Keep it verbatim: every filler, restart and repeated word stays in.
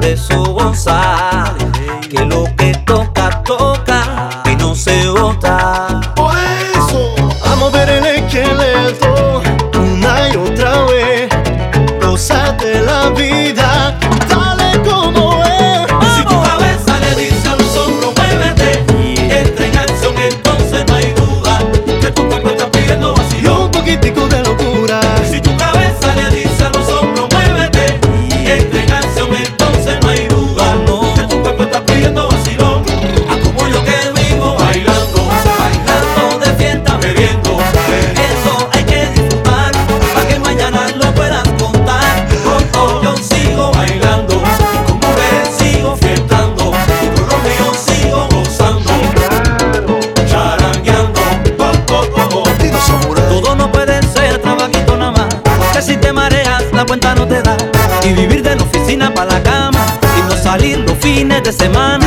eso gozar, que lo que toca, toca y no se bota. Por eso, vamos a ver el esqueleto una y otra vez. Gózate la vida, dale como es. Si tu cabeza le dice a los hombros, muévete, entra en acción, entonces no hay duda que tu cuerpo está pidiendo Y vacío. un poquitico de locura. Si tu cabeza le dice a los hombros, muévete, entra en acción, entonces no hay duda que tu cuerpo está pidiendo vacilón. Ah, como yo que vivo bailando, bailando de fiesta, bebiendo. Eso hay que disfrutar, para que mañana lo puedas contar. Oh, oh, yo sigo bailando, y con mujeres sigo fiestando, y con los míos sigo gozando, charangueando. Oh, oh, oh, oh. Dino Samurai. Todo no puede ser trabajito nada más, que si te mareas la cuenta no te da. Y vivir de la oficina para la cama y no salir los fines de semana.